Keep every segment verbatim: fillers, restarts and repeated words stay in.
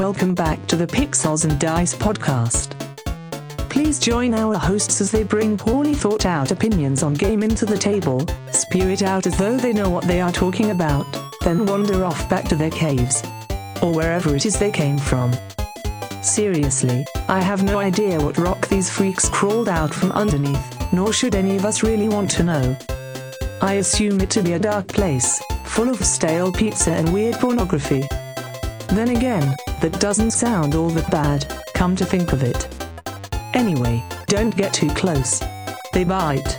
Welcome back to the Pixels and Dice podcast. Please join our hosts as they bring poorly thought out opinions on gaming to the table, spew it out as though they know what they are talking about, then wander off back to their caves. Or wherever it is they came from. Seriously, I have no idea what rock these freaks crawled out from underneath, nor should any of us really want to know. I assume it to be a dark place, full of stale pizza and weird pornography. Then again, that doesn't sound all that bad, come to think of it. Anyway, don't get too close. They bite.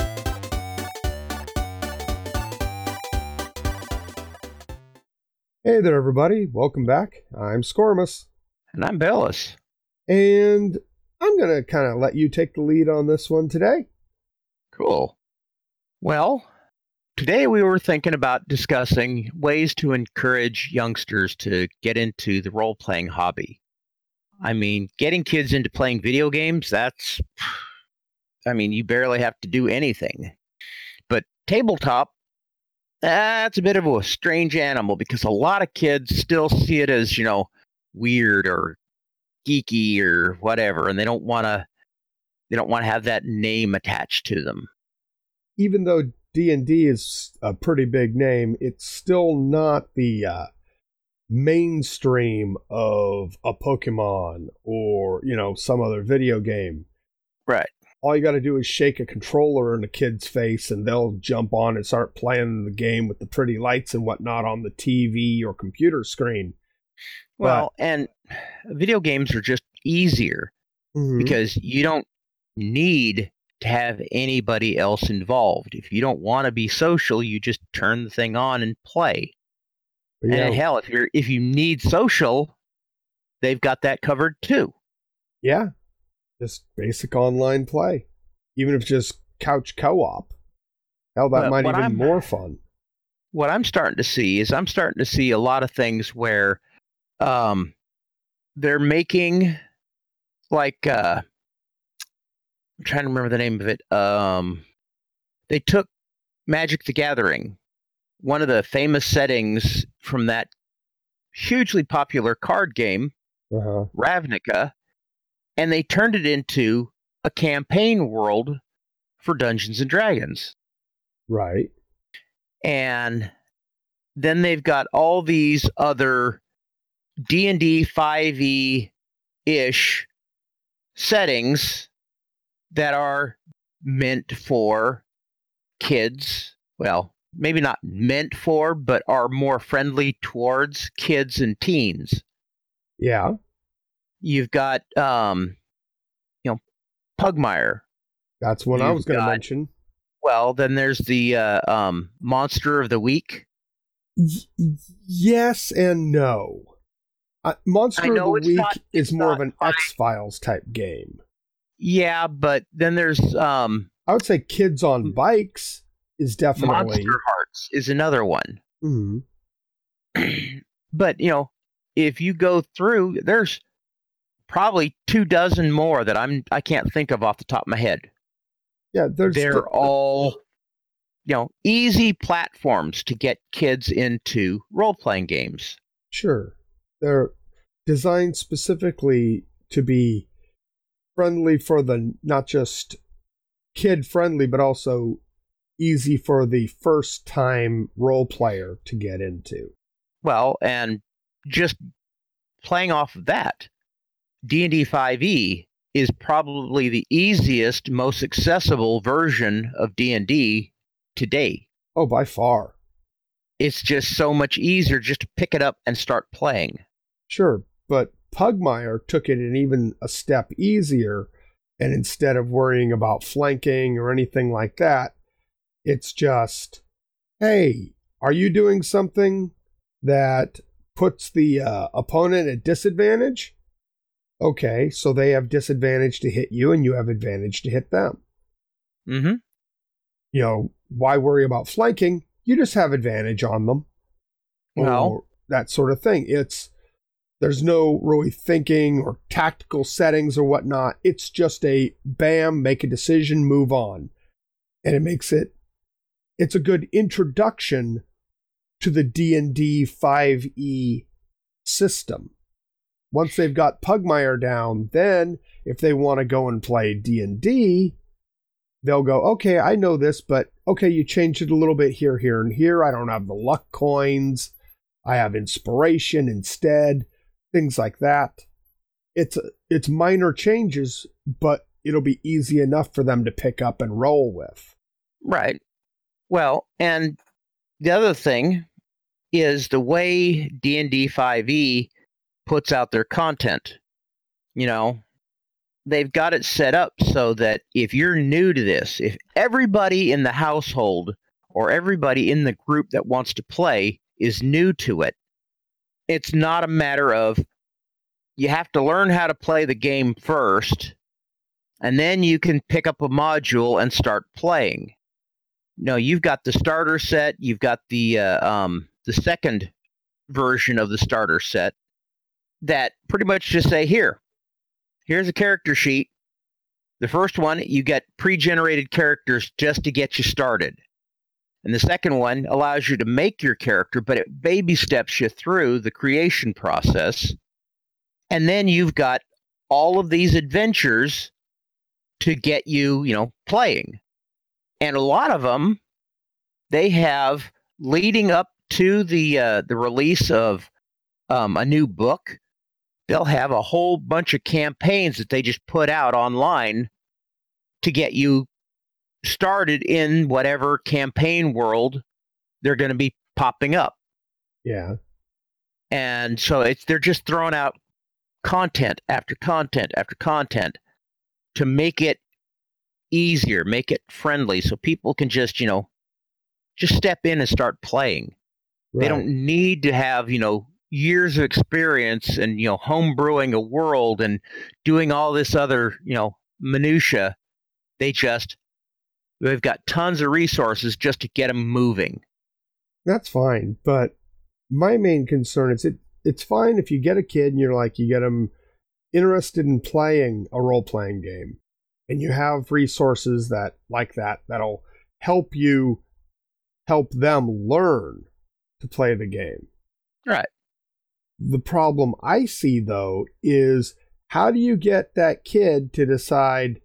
Hey there, everybody. Welcome back. I'm Scormus. And I'm Bellis. And I'm going to kind of let you take the lead on this one today. Cool. Well, today we were thinking about discussing ways to encourage youngsters to get into the role-playing hobby. I mean, getting kids into playing video games, that's, I mean, you barely have to do anything. But tabletop, that's a bit of a strange animal because a lot of kids still see it as, you know, weird or geeky or whatever, and they don't want to they don't want to have that name attached to them. Even though D and D is a pretty big name, it's still not the uh, mainstream of a Pokemon or, you know, some other video game. Right. All you got to do is shake a controller in a kid's face and they'll jump on and start playing the game with the pretty lights and whatnot on the T V or computer screen. Well, but, and video games are just easier mm-hmm. because you don't need to have anybody else involved. If you don't want to be social, you just turn the thing on and play. Yeah. And hell, if you're if you need social, they've got that covered too. Yeah, just basic online play, even if it's just couch co-op. Hell, that but might even I'm, more fun. What I'm starting to see is I'm starting to see a lot of things where um, they're making like uh, I'm trying to remember the name of it. Um, they took Magic the Gathering, one of the famous settings from that hugely popular card game, uh-huh. Ravnica, and they turned it into a campaign world for Dungeons and Dragons. Right. And then they've got all these other D and D five E-ish settings that are meant for kids. Well, maybe not meant for, but are more friendly towards kids and teens. Yeah. You've got, um, you know, Pugmire. That's what You've I was going to mention. Well, then there's the uh, um, Monster of the Week. Y- yes and no. Uh, Monster of the Week not, is more of an fine. X-Files type game. Yeah, but then there's... Um, I would say Kids on Bikes is definitely... Monster Hearts is another one. Mm-hmm. But, you know, if you go through, there's probably two dozen more that I'm, I can't think of off the top of my head. Yeah, there's They're the, all, you know, easy platforms to get kids into role-playing games. Sure. They're designed specifically to be friendly for the, not just kid-friendly, but also easy for the first-time role player to get into. Well, and just playing off of that, D and D five E is probably the easiest, most accessible version of D and D today. Oh, by far. It's just so much easier just to pick it up and start playing. Sure, but Pugmire took it an even a step easier, and instead of worrying about flanking or anything like that, it's just, hey, are you doing something that puts the uh, opponent at disadvantage? Okay, so they have disadvantage to hit you, and you have advantage to hit them. Mm-hmm. You know, why worry about flanking? You just have advantage on them. Well, or that sort of thing. It's there's no really thinking or tactical settings or whatnot. It's just a bam, make a decision, move on. And it makes it, it's a good introduction to the D and D five E system. once they've got Pugmire down, then if they want to go and play D and D, they'll go, okay, I know this, but okay, you changed it a little bit here, here, and here. I don't have the luck coins. I have inspiration instead, things like that. It's it's minor changes, but it'll be easy enough for them to pick up and roll with. Right. Well, and the other thing is the way D and D five e puts out their content. You know, they've got it set up so that if you're new to this, if everybody in the household or everybody in the group that wants to play is new to it, it's not a matter of you have to learn how to play the game first, and then you can pick up a module and start playing. No, you've got the starter set, you've got the uh, um, the second version of the starter set that pretty much just say, here, here's a character sheet. The first one, you get pre-generated characters just to get you started. And the second one allows you to make your character, but it baby steps you through the creation process. And then you've got all of these adventures to get you, you know, playing. And a lot of them, they have, leading up to the uh, the release of um, a new book, they'll have a whole bunch of campaigns that they just put out online to get you started in whatever campaign world they're going to be popping up. Yeah. And so it's they're just throwing out content after content after content to make it easier, make it friendly, so people can just, you know, just step in and start playing. Right. They don't need to have, you know, years of experience and, you know, home brewing a world and doing all this other, you know, minutia. They just, they've got tons of resources just to get them moving. That's fine, but my main concern is it it's fine if you get a kid and you're like, you get them interested in playing a role-playing game, and you have resources that like that that'll help you help them learn to play the game. Right. The problem I see, though, is how do you get that kid to decide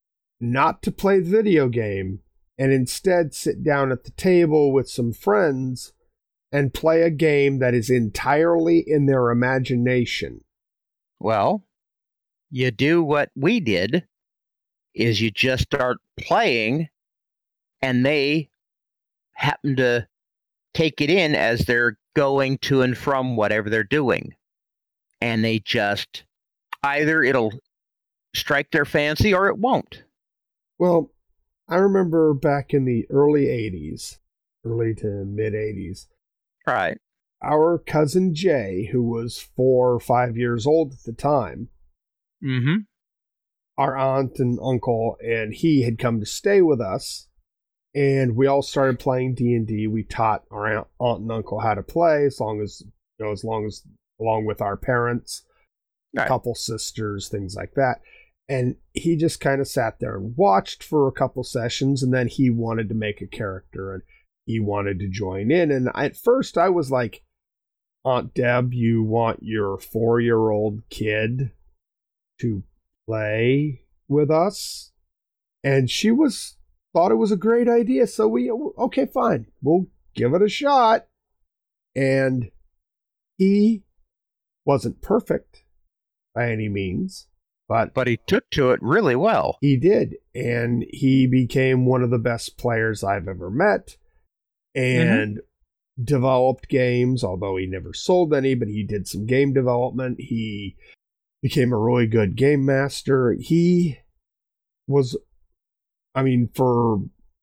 not to play the video game and instead sit down at the table with some friends and play a game that is entirely in their imagination? Well, you do what we did, is you just start playing, and they happen to take it in as they're going to and from whatever they're doing. And they just, either it'll strike their fancy or it won't. Well, I remember back in the early eighties, early to mid eighties, right, our cousin Jay, who was four or five years old at the time, mm-hmm. our aunt and uncle and he had come to stay with us, and we all started playing D and D. We taught our aunt, aunt and uncle how to play, as long as, you know, as long as, along with our parents, right. A couple sisters, things like that. And he just kind of sat there and watched for a couple sessions, and then he wanted to make a character, and he wanted to join in. And at first I was like, Aunt Deb, you want your four-year-old kid to play with us? And she was thought it was a great idea. So we, okay, fine, we'll give it a shot. And he wasn't perfect by any means. But, but he took to it really well. He did. And he became one of the best players I've ever met. And mm-hmm. developed games, although he never sold any, but he did some game development. He became a really good game master. He was, I mean, for,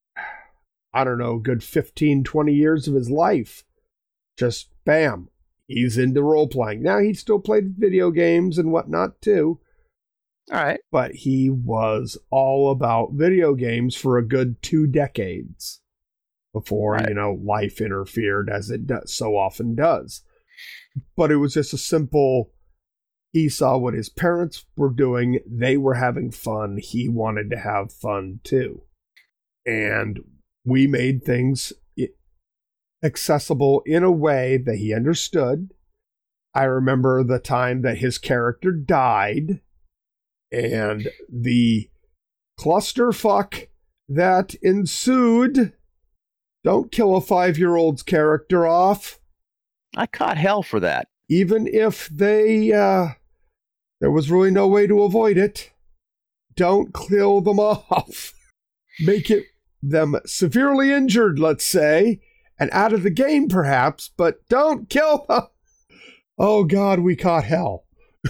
I don't know, good fifteen, twenty years of his life, just bam, he's into role-playing. Now, he still played video games and whatnot, too. All right. But he was all about video games for a good two decades before, right. you know, life interfered, as it does, so often does. But it was just a simple, he saw what his parents were doing. They were having fun. He wanted to have fun too. And we made things accessible in a way that he understood. I remember the time that his character died and the clusterfuck that ensued. Don't kill a five-year-old's character off. I caught hell for that. Even if they, uh, there was really no way to avoid it. Don't kill them off. Make it them severely injured, let's say, and out of the game perhaps, but don't kill them. Oh God, we caught hell.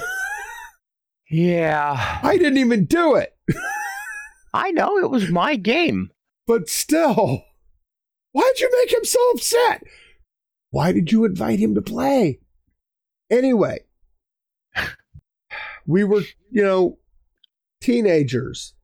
Yeah. I didn't even do it. I know, it was my game. But still, why'd you make him so upset? Why did you invite him to play? Anyway, we were, you know, teenagers.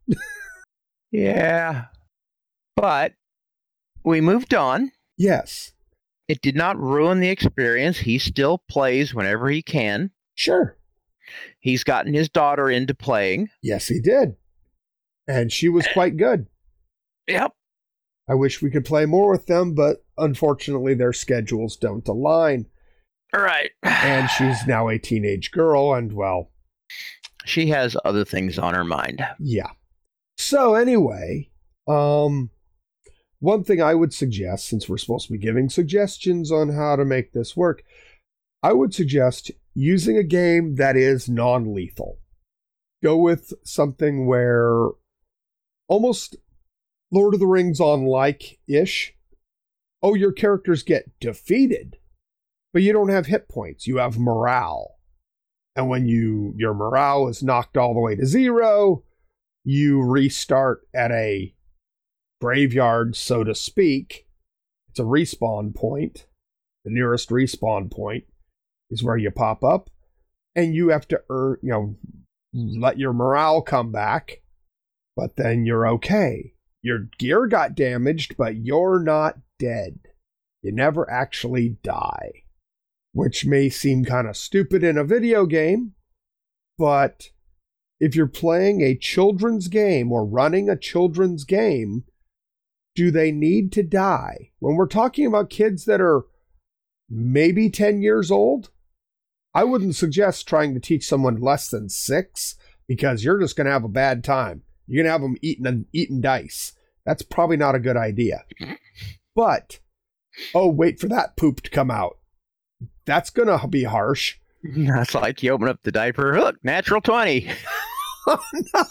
Yeah. But we moved on. Yes. It did not ruin the experience. He still plays whenever he can. Sure. He's gotten his daughter into playing. Yes, he did. And she was quite good. Yep. I wish we could play more with them, but unfortunately their schedules don't align. All right. And she's now a teenage girl, and well... she has other things on her mind. Yeah. So anyway, um, one thing I would suggest, since we're supposed to be giving suggestions on how to make this work, I would suggest using a game that is non-lethal. Go with something where almost Lord of the Rings on-like-ish. Oh, your characters get defeated, but you don't have hit points. You have morale. And when you your morale is knocked all the way to zero, you restart at a graveyard, so to speak. It's a respawn point. The nearest respawn point is where you pop up, and you have to earn, you know, let your morale come back, but then you're okay. Your gear got damaged, but you're not dead. You never actually die, which may seem kind of stupid in a video game, but if you're playing a children's game or running a children's game, do they need to die? When we're talking about kids that are maybe ten years old, I wouldn't suggest trying to teach someone less than six, because you're just going to have a bad time. You're going to have them eating and eating dice. That's probably not a good idea. But, oh, wait for that poop to come out. That's going to be harsh. That's like you open up the diaper. Look, natural twenty. Oh, no.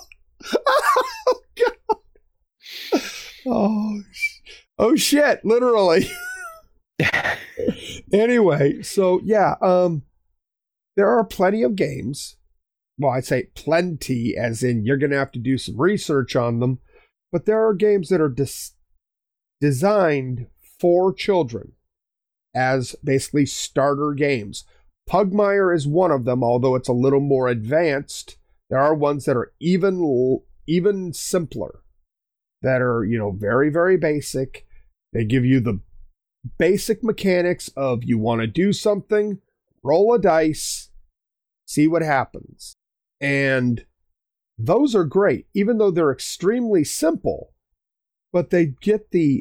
Oh, God. Oh, oh shit, literally. Anyway, so yeah, um, there are plenty of games. Well, I'd say plenty, as in you're going to have to do some research on them. But there are games that are dis- designed for children as basically starter games. Pugmire is one of them, although it's a little more advanced. There are ones that are even even simpler, that are, you know, very, very basic. They give you the basic mechanics of you want to do something, roll a dice, see what happens. And those are great, even though they're extremely simple, but they get the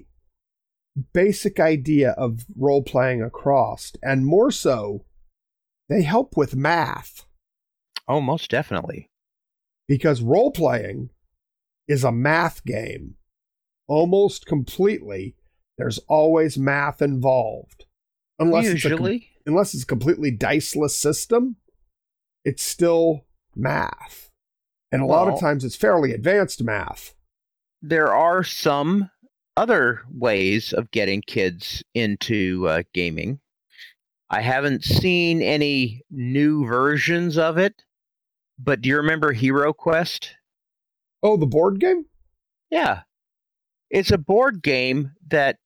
basic idea of role-playing across, and more so, they help with math. Oh, most definitely. Because role-playing is a math game. Almost completely, there's always math involved. Unless Usually. It's a, unless it's a completely diceless system, it's still math. And a lot Well, of times it's fairly advanced math. There are some other ways of getting kids into uh, gaming. I haven't seen any new versions of it, but do you remember Hero Quest? Oh, the board game? Yeah. It's a board game that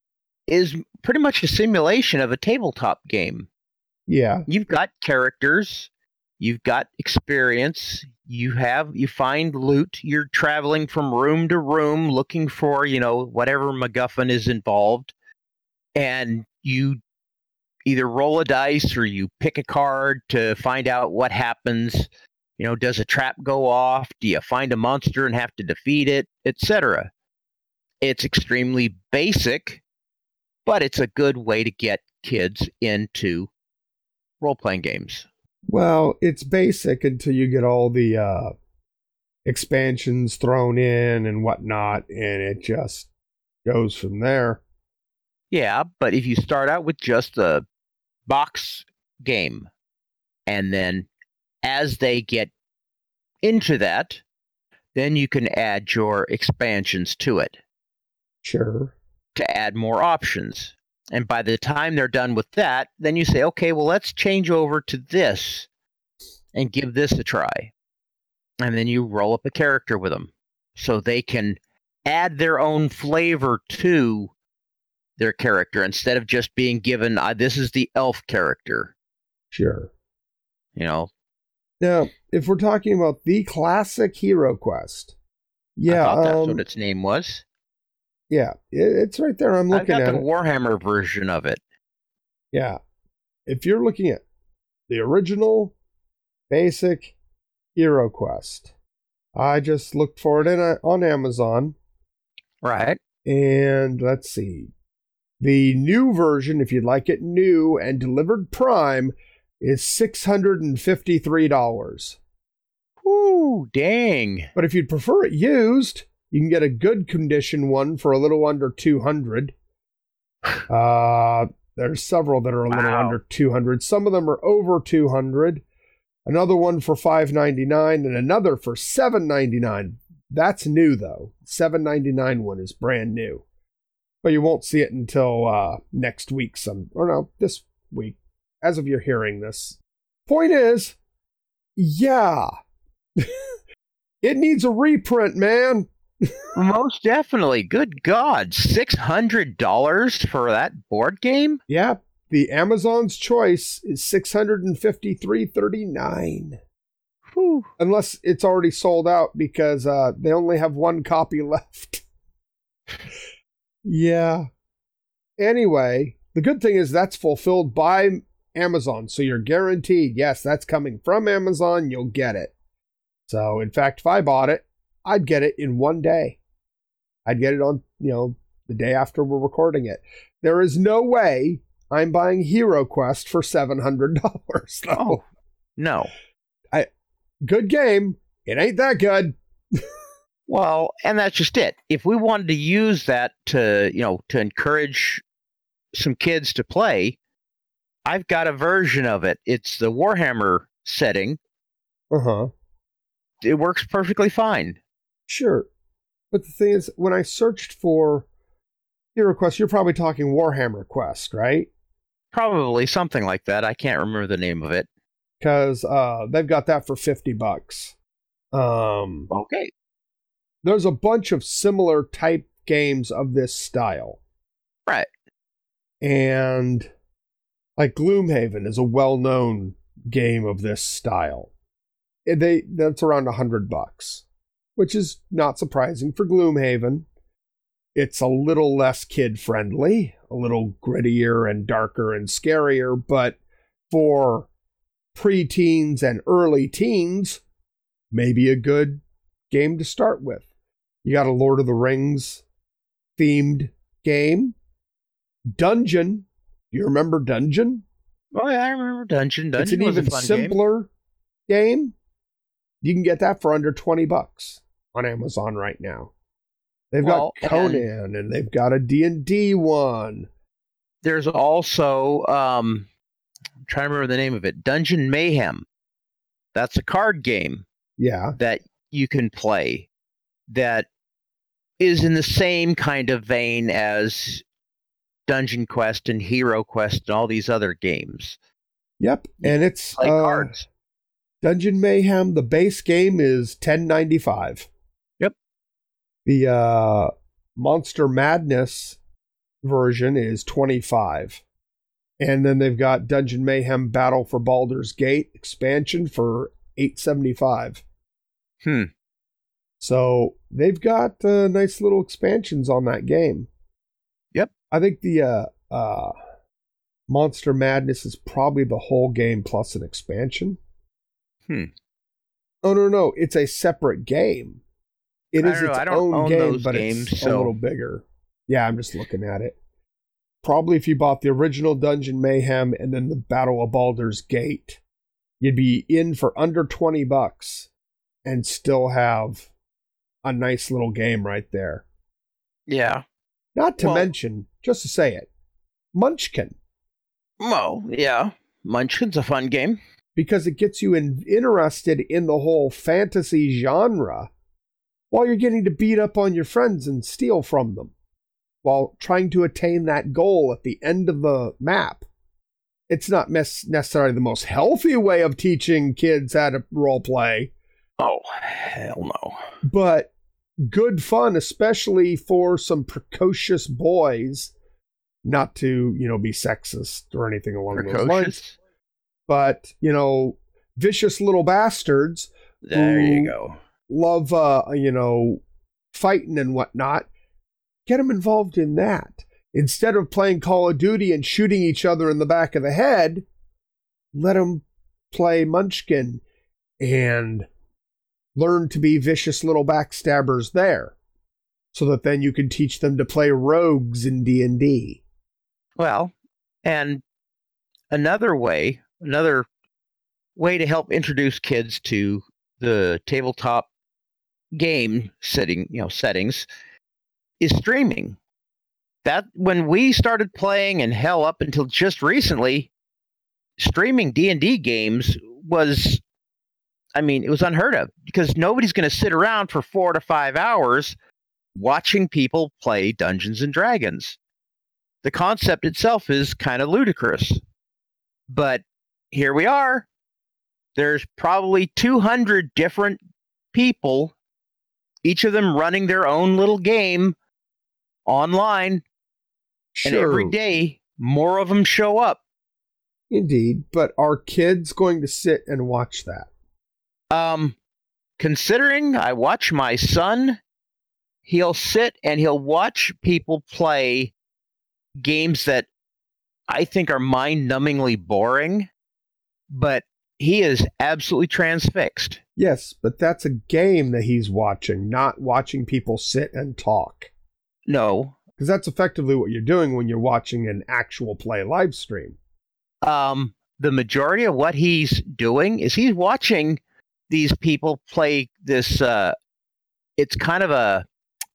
is pretty much a simulation of a tabletop game. Yeah. You've got characters, you've got experience, you have you find loot, you're traveling from room to room looking for, you know, whatever MacGuffin is involved, and you either roll a dice or you pick a card to find out what happens. You know, does a trap go off? Do you find a monster and have to defeat it, et cetera? It's extremely basic, but it's a good way to get kids into role-playing games. Well, it's basic until you get all the uh, expansions thrown in and whatnot, and it just goes from there. Yeah, but if you start out with just a box game, and then as they get into that, then you can add your expansions to it. Sure. To add more options. And by the time they're done with that, then you say, okay, well, let's change over to this and give this a try. And then you roll up a character with them so they can add their own flavor to their character instead of just being given, uh, this is the elf character. Sure. You know? Now, if we're talking about the classic Hero Quest, yeah. I thought that's um, what its name was. Yeah, it, it's right there. I'm looking I've got at the it. Warhammer version of it. Yeah. If you're looking at the original basic Hero Quest, I just looked for it in a, on Amazon. Right. And let's see. The new version, if you'd like it new and delivered Prime, is six hundred fifty-three dollars. Ooh, dang. But if you'd prefer it used, you can get a good condition one for a little under two hundred dollars. Uh, there's several that are a little Wow. under two hundred dollars. Some of them are over two hundred dollars. Another one for five ninety-nine and another for seven ninety-nine. That's new though. seven ninety-nine one is brand new. But you won't see it until uh, next week, some or no, this week, as of you're hearing this. Point is, yeah, it needs a reprint, man. Most definitely. Good God. six hundred dollars for that board game? Yeah, the Amazon's choice is six hundred fifty-three thirty-nine. Whew. Unless it's already sold out because uh, they only have one copy left. Yeah. Anyway, the good thing is that's fulfilled by Amazon. So you're guaranteed, yes, that's coming from Amazon. You'll get it. So, in fact, if I bought it, I'd get it in one day. I'd get it on, you know, the day after we're recording it. There is no way I'm buying Hero Quest for seven hundred dollars. Though. Oh, no. I, good game. It ain't that good. Well, and that's just it. If we wanted to use that to, you know, to encourage some kids to play, I've got a version of it. It's the Warhammer setting. Uh-huh. It works perfectly fine. Sure. But the thing is, when I searched for Hero Quest, you're probably talking Warhammer Quest, right? Probably something like that. I can't remember the name of it. Because uh, they've got that for fifty bucks. Um, Okay. there's a bunch of similar type games of this style. Right. And like Gloomhaven is a well-known game of this style. And They that's around a hundred bucks, which is not surprising for Gloomhaven. It's a little less kid-friendly, a little grittier and darker and scarier, but for pre-teens and early teens, maybe a good game to start with. You got a Lord of the Rings themed game. Dungeon. Do you remember Dungeon? Oh, yeah, I remember Dungeon. Dungeon It's an was even a fun simpler game. game. You can get that for under twenty bucks on Amazon right now. They've Well, got Conan and, and they've got a D and D one. There's also, um, I'm trying to remember the name of it, Dungeon Mayhem. That's a card game Yeah. that you can play that is in the same kind of vein as Dungeon Quest and Hero Quest and all these other games. Yep. And it's Play uh, cards. Dungeon Mayhem. The base game is ten ninety-five. Yep. The uh, Monster Madness version is twenty-five. And then they've got Dungeon Mayhem Battle for Baldur's Gate expansion for eight seventy-five. Hmm. So they've got uh, nice little expansions on that game. Yep. I think the uh, uh, Monster Madness is probably the whole game plus an expansion. Hmm. Oh, no, no. It's a separate game. It I is don't know. its I don't own own game, those but games, it's so- a little bigger. Yeah, I'm just looking at it. probably if you bought the original Dungeon Mayhem and then the Battle of Baldur's Gate, you'd be in for under twenty bucks and still have a nice little game right there. Yeah. Not to Well- mention, just to say it, Munchkin, Well, yeah. Munchkin's a fun game. because it gets you in, interested in the whole fantasy genre while you're getting to beat up on your friends and steal from them while trying to attain that goal at the end of the map. It's not mes- necessarily the most healthy way of teaching kids how to role play, Oh, hell no. but good fun, especially for some precocious boys. Not to, you know, be sexist or anything along those lines, Precocious. but, you know, vicious little bastards There Ooh. you go. love, uh, you know, fighting and whatnot. Get them involved in that. Instead of playing Call of Duty and shooting each other in the back of the head, let them play Munchkin and learn to be vicious little backstabbers there, so that then you can teach them to play rogues in D and D. Well, and another way, another way to help introduce kids to the tabletop game setting, you know, settings is streaming. That when we started playing, and hell up until just recently, streaming D and D games was, I mean, it was unheard of, because nobody's going to sit around for four to five hours watching people play Dungeons and Dragons. The concept itself is kind of ludicrous. But here we are. There's probably two hundred different people, each of them running their own little game online. And every day, more of them show up. Indeed, but are kids going to sit and watch that? Um, considering I watch my son, he'll sit and he'll watch people play games that I think are mind-numbingly boring, but he is absolutely transfixed. Yes, but that's a game that he's watching, not watching people sit and talk. No. Because that's effectively what you're doing when you're watching an actual play live stream. Um, the majority of what he's doing is he's watching these people play this, uh, it's kind of a,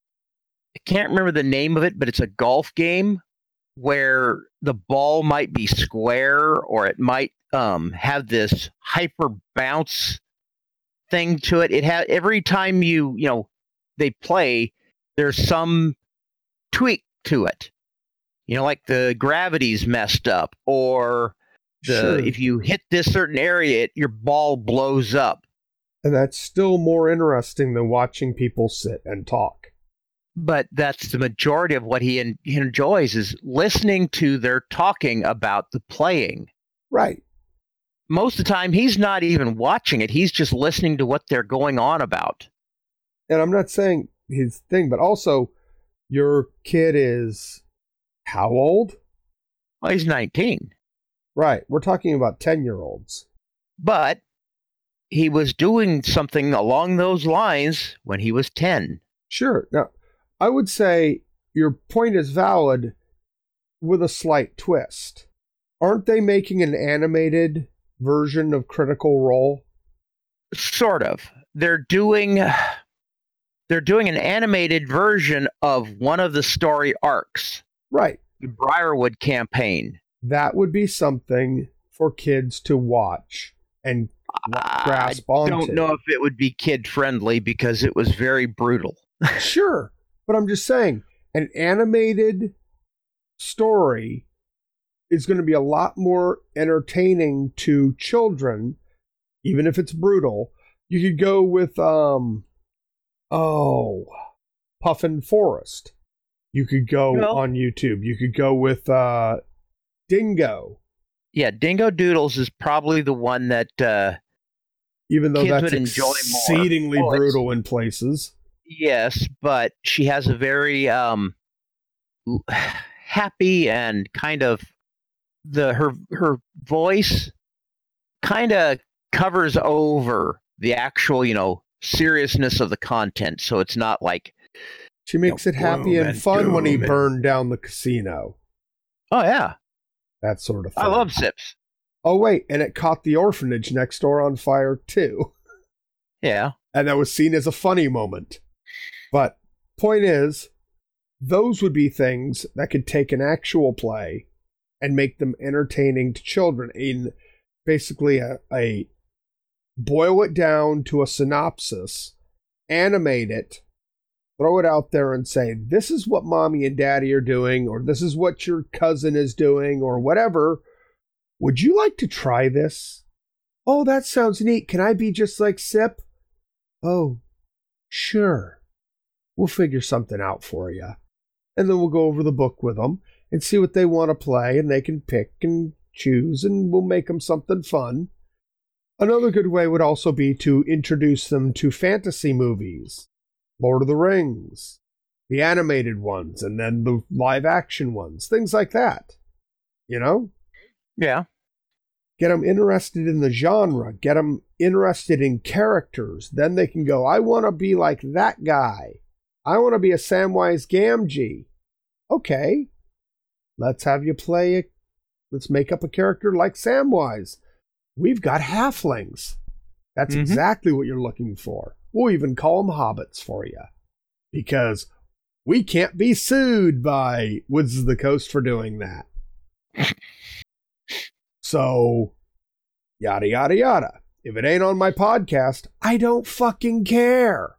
I can't remember the name of it, but it's a golf game where the ball might be square, or it might um, have this hyper bounce thing to it. It has, every time you, you know, they play, there's some tweak to it. You know, like the gravity's messed up, or the Sure. if you hit this certain area, it, your ball blows up. And that's still more interesting than watching people sit and talk. But that's the majority of what he, en- he enjoys, is listening to their talking about the playing. Right. Most of the time, he's not even watching it. He's just listening to what they're going on about. And I'm not saying his thing, but also your kid is how old? Well, he's nineteen. Right. We're talking about ten-year-olds. But he was doing something along those lines when he was ten. Sure. Now, I would say your point is valid with a slight twist. Aren't they making an animated version of Critical Role? Sort of. They're doing they're doing an animated version of one of the story arcs, Right. the Briarwood campaign. That would be something for kids to watch and grasp I onto. don't know if it would be kid friendly because it was very brutal. Sure. But I'm just saying, an animated story is going to be a lot more entertaining to children, even if it's brutal. You could go with, um, oh, Puffin Forest. You could go Well- on YouTube. You could go with uh, Dingo, Yeah, Dingo Doodles is probably the one that uh, even though Kids that's would enjoy more. exceedingly Oh, it's- brutal in places. yes, but she has a very um, l- happy and kind of the her her voice kind of covers over the actual, you know, seriousness of the content, so it's not like She makes know, it happy gloom and and fun when he doom and- burned down the casino. Oh, yeah. That sort of thing. I love Zips. Oh, wait, and it caught the orphanage next door on fire, too. Yeah. And that was seen as a funny moment. But point is, those would be things that could take an actual play and make them entertaining to children. In basically a, a boil it down to a synopsis, animate it, throw it out there and say, this is what mommy and daddy are doing, or this is what your cousin is doing, or whatever. Would you like to try this? Oh, that sounds neat. Can I be just like Sip? Oh, sure. We'll figure something out for you. And then we'll go over the book with them and see what they want to play, and they can pick and choose, and we'll make them something fun. Another good way would also be to introduce them to fantasy movies. Lord of the Rings, the animated ones, and then the live action ones, things like that. You know? Yeah. Get them interested in the genre, get them interested in characters. Then they can go, I want to be like that guy. I want to be a Samwise Gamgee. Okay, let's have you play it. Let's make up a character like Samwise. We've got halflings. That's mm-hmm. exactly what you're looking for. We'll even call them hobbits for you. Because we can't be sued by Woods of the Coast for doing that. So, yada, yada, yada. If it ain't on my podcast, I don't fucking care.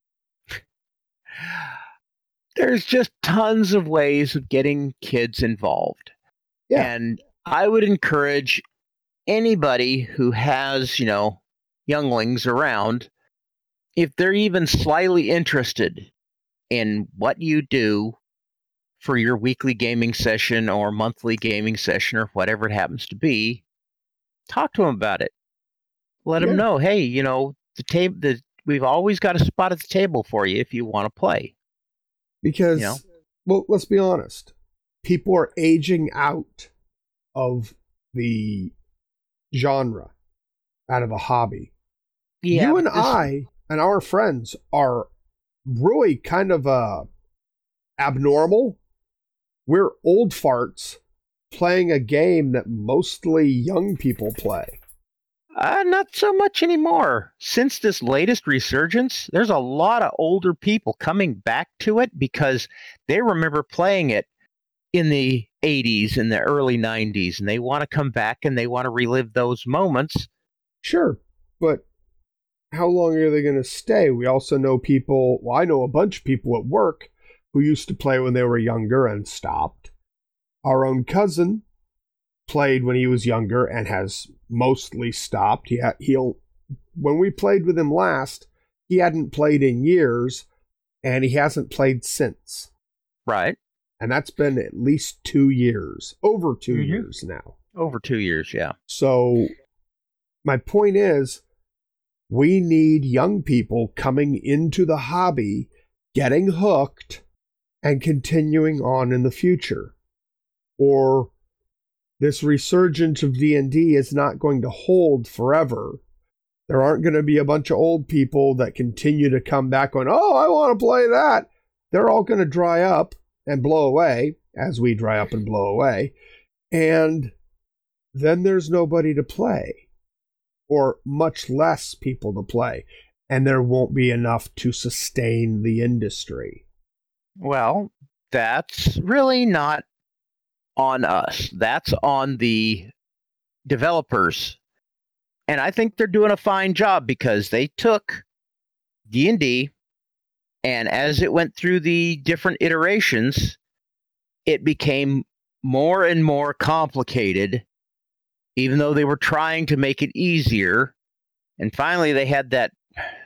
There's just tons of ways of getting kids involved. Yeah. And I would encourage anybody who has, you know, younglings around, if they're even slightly interested in what you do for your weekly gaming session or monthly gaming session or whatever it happens to be, talk to them about it. Let yeah. them know, hey, you know, the table, the we've always got a spot at the table for you if you want to play. Because, you know? Well, let's be honest. People are aging out of the genre, out of the hobby. Yeah, you and this... I and our friends are really kind of uh, abnormal. We're old farts playing a game that mostly young people play. Uh, not so much anymore. Since this latest resurgence, there's a lot of older people coming back to it because they remember playing it in the eighties and the early nineties, and they want to come back and they want to relive those moments. Sure, but how long are they going to stay? We also know people, well, I know a bunch of people at work who used to play when they were younger and stopped. Our own cousin played when he was younger and has mostly stopped. He ha- he'll when we played with him last, he hadn't played in years, and he hasn't played since. Right. And that's been at least two years, over two mm-hmm. years now. Over two years, yeah. So my point is, we need young people coming into the hobby, getting hooked, and continuing on in the future. Or this resurgence of D and D is not going to hold forever. There aren't going to be a bunch of old people that continue to come back going, oh, I want to play that. They're all going to dry up and blow away, as we dry up and blow away. And then there's nobody to play, or much less people to play. And there won't be enough to sustain the industry. Well, that's really not on us. That's on the developers. And I think they're doing a fine job because they took D and D, and as it went through the different iterations, it became more and more complicated, even though they were trying to make it easier. And finally, they had that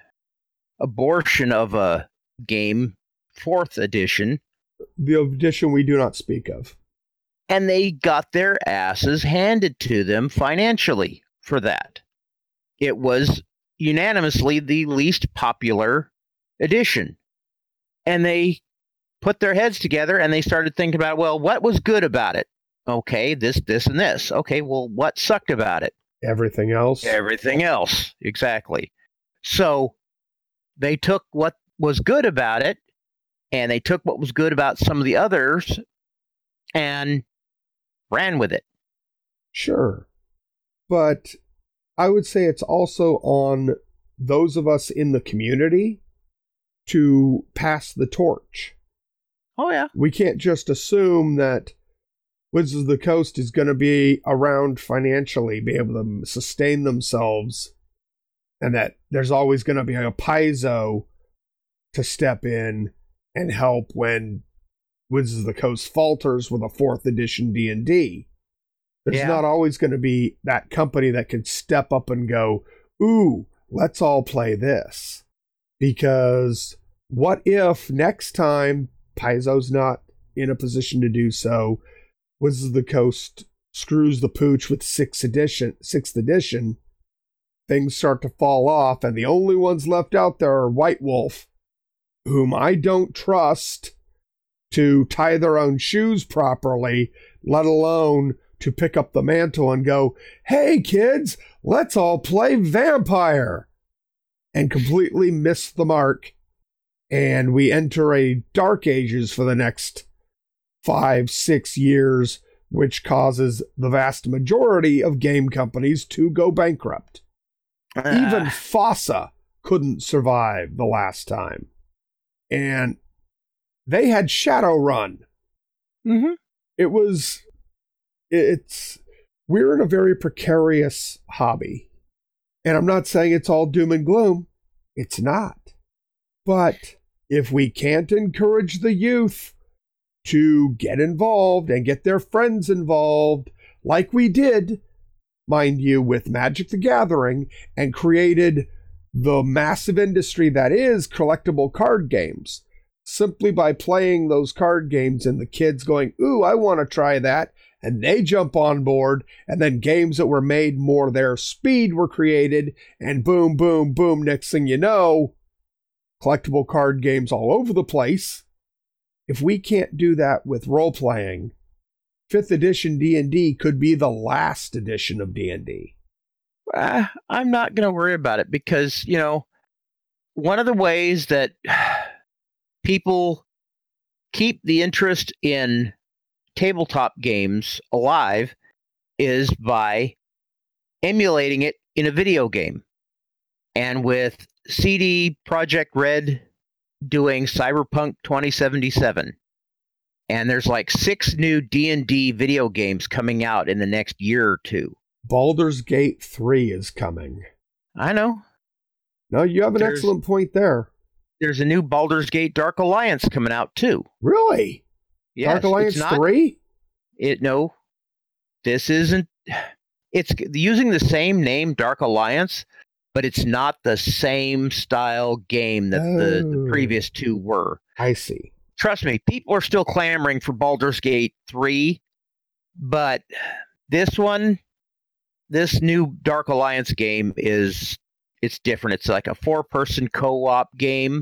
abortion of a game, fourth edition. The edition we do not speak of. And they got their asses handed to them financially for that. It was unanimously the least popular edition. And they put their heads together and they started thinking about, well, what was good about it? Okay, this, this, and this. Okay, well, what sucked about it? Everything else. Everything else, exactly. So they took what was good about it, and they took what was good about some of the others, and ran with it. Sure. But I would say it's also on those of us in the community to pass the torch. Oh, yeah. We can't just assume that Wizards of the Coast is going to be around financially, be able to sustain themselves, and that there's always going to be a Paizo to step in and help when Wizards of the Coast falters with a fourth edition D and D. There's Yeah. not always going to be that company that can step up and go, ooh, let's all play this. Because what if next time Paizo's not in a position to do so, Wizards of the Coast screws the pooch with sixth edition, sixth edition, things start to fall off, and the only ones left out there are White Wolf, whom I don't trust to tie their own shoes properly, let alone to pick up the mantle and go, hey kids, let's all play Vampire, and completely miss the mark. And we enter a dark ages for the next five, six years, which causes the vast majority of game companies to go bankrupt. Uh, Even FOSSA couldn't survive the last time. And they had Shadowrun. Mm-hmm. It was, it's, we're in a very precarious hobby. And I'm not saying it's all doom and gloom. It's not. But if we can't encourage the youth to get involved and get their friends involved, like we did, mind you, with Magic the Gathering, and created the massive industry that is collectible card games, simply by playing those card games and the kids going, ooh, I want to try that, and they jump on board, and then games that were made more their speed were created, and boom, boom, boom, next thing you know, collectible card games all over the place. If we can't do that with role-playing, fifth edition D and D could be the last edition of D and D. Uh, I'm not going to worry about it because, you know, one of the ways that people keep the interest in tabletop games alive is by emulating it in a video game. And with C D Projekt Red doing Cyberpunk twenty seventy-seven, and there's like six new D and D video games coming out in the next year or two. Baldur's Gate three is coming. I know. No, you have an There's- excellent point there. There's a new Baldur's Gate Dark Alliance coming out too. Really? Yes, Dark Alliance it's not, three? It no, this isn't. It's using the same name, Dark Alliance, but it's not the same style game that the, the Oh. previous two were. I see. Trust me, people are still clamoring for Baldur's Gate three, but this one, this new Dark Alliance game is it's different. It's like a four-person co-op game.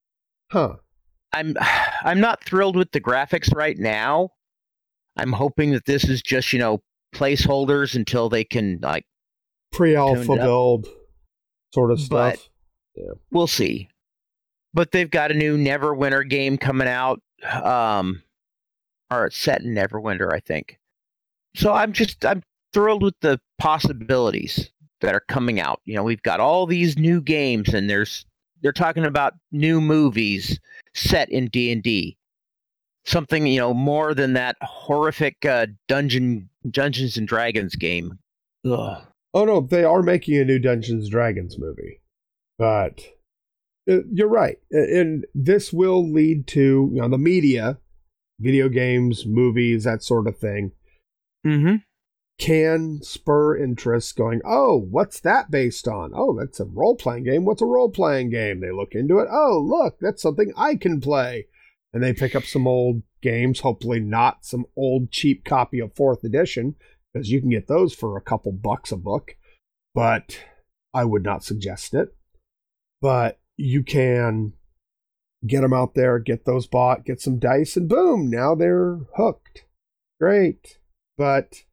Huh. I'm I'm not thrilled with the graphics right now. I'm hoping that this is just, you know, placeholders until they can, like, Pre-alpha Tuned up. build sort of But- stuff. we'll see. But they've got a new Neverwinter game coming out, um, or it's set in Neverwinter, I think. So I'm just I'm thrilled with the possibilities that are coming out. You know, we've got all these new games, and there's they're talking about new movies set in D and D. Something, you know, more than that horrific uh, Dungeon Dungeons and Dragons game. Ugh. Oh no, they are making a new Dungeons and Dragons movie. But uh, you're right. And this will lead to, you know, the media, video games, movies, that sort of thing, Mm-hmm. can spur interest going, oh, what's that based on? Oh, that's a role-playing game. What's a role-playing game? They look into it. Oh, look, that's something I can play. And they pick up some old games, hopefully not some old cheap copy of fourth edition, because you can get those for a couple bucks a book. But I would not suggest it. But you can get them out there, get those bought, get some dice, and boom, now they're hooked. Great. But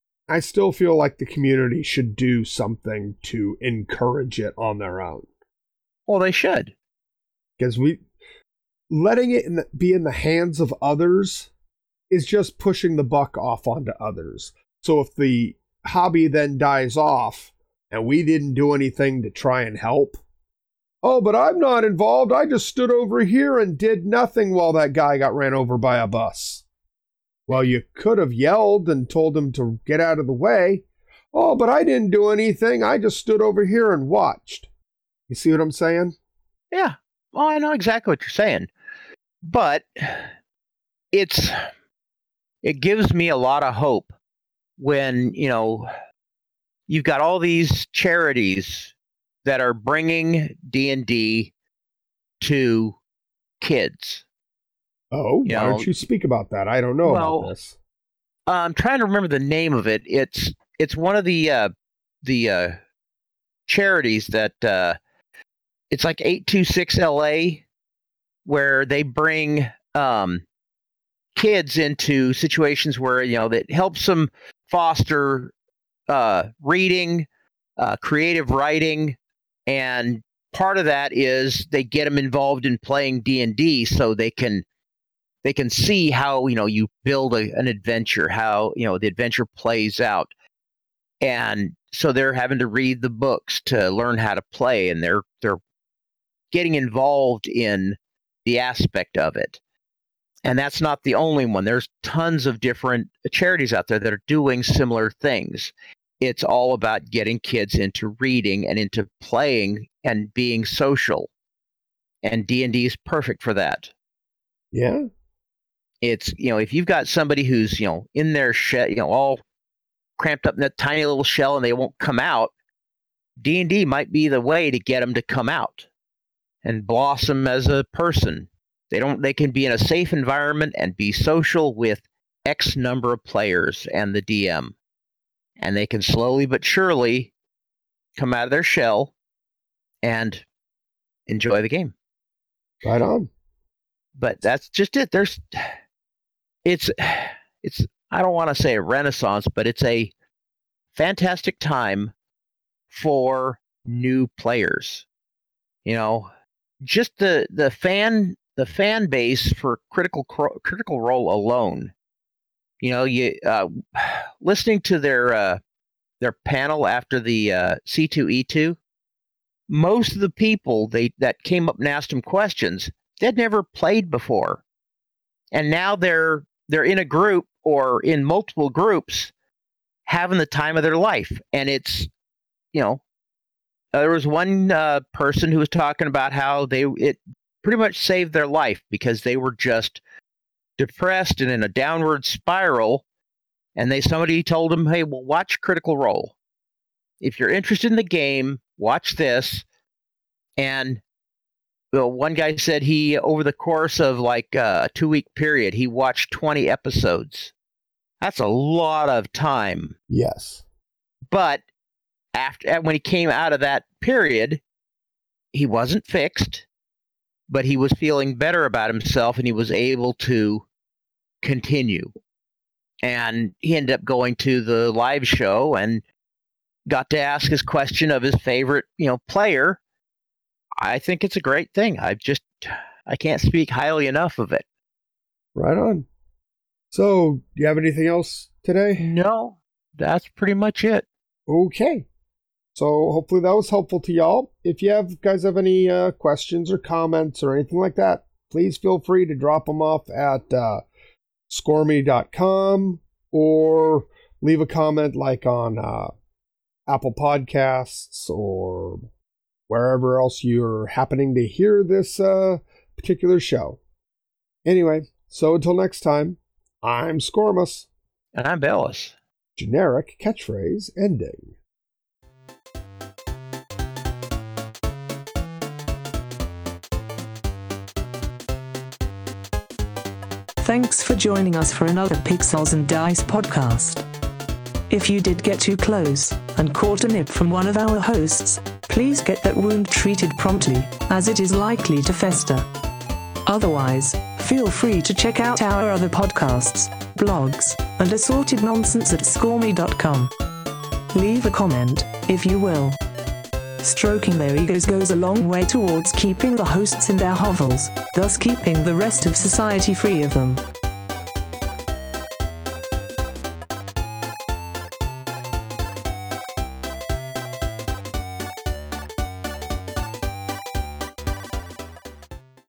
I still feel like the community should do something to encourage it on their own. Well, they should. Because we letting it in the, be in the hands of others is just pushing the buck off onto others. So if the hobby then dies off and we didn't do anything to try and help, oh, but I'm not involved. I just stood over here and did nothing while that guy got ran over by a bus. Well, you could have yelled and told him to get out of the way. Oh, but I didn't do anything. I just stood over here and watched. You see what I'm saying? Yeah. Well, I know exactly what you're saying. But it's it gives me a lot of hope when, you know, you've got all these charities that are bringing D and D to kids. Oh, You why know, don't you speak about that? I don't know well, about this. I'm trying to remember the name of it. It's it's one of the uh, the uh, charities that uh, it's like eight two six L A, where they bring um, kids into situations where, you know, that helps them foster uh, reading, uh, creative writing, and part of that is they get them involved in playing D and D so they can they can see how, you know, you build a, an adventure, how, you know, the adventure plays out. And so they're having to read the books to learn how to play, and they're they're getting involved in the aspect of it. And that's not the only one. There's tons of different charities out there that are doing similar things. It's all about getting kids into reading and into playing and being social. And D and D is perfect for that. Yeah. It's, you know, if you've got somebody who's, you know, in their shell, you know, all cramped up in that tiny little shell and they won't come out, D and D might be the way to get them to come out and blossom as a person. They don't, they can be in a safe environment and be social with X number of players and the D M. And they can slowly but surely come out of their shell and enjoy the game. Right on. But that's just it. There's, it's, it's, I don't want to say a renaissance, but it's a fantastic time for new players. You know, just the, the fan, the fan base for Critical Critical Role alone. You know, you uh, listening to their uh, their panel after the uh, C two E two. Most of the people they that came up and asked them questions, they'd never played before, and now they're they're in a group or in multiple groups, having the time of their life. And it's, you know, there was one uh, person who was talking about how they it pretty much saved their life because they were just depressed and in a downward spiral, and they somebody told them, hey, well, watch Critical Role. If you're interested in the game, watch this. And well, one guy said he, over the course of like a two-week period, he watched twenty episodes. That's a lot of time. Yes. But after when he came out of that period, he wasn't fixed, but he was feeling better about himself, and he was able to continue. And he ended up going to the live show and got to ask his question of his favorite, you know, player. I think it's a great thing. I just, I can't speak highly enough of it. Right on. So, do you have anything else today? No, that's pretty much it. Okay. So, hopefully that was helpful to y'all. If you have guys have any uh, questions or comments or anything like that, please feel free to drop them off at uh, scormy dot com or leave a comment like on uh, Apple Podcasts or wherever else you're happening to hear this uh, particular show. Anyway, so until next time, I'm Scormus. And I'm Bellis. Generic catchphrase ending. Thanks for joining us for another Pixels and Dice podcast. If you did get too close and caught a nip from one of our hosts, please get that wound treated promptly, as it is likely to fester. Otherwise, feel free to check out our other podcasts, blogs, and assorted nonsense at scormy dot com. Leave a comment, if you will. Stroking their egos goes a long way towards keeping the hosts in their hovels, thus keeping the rest of society free of them.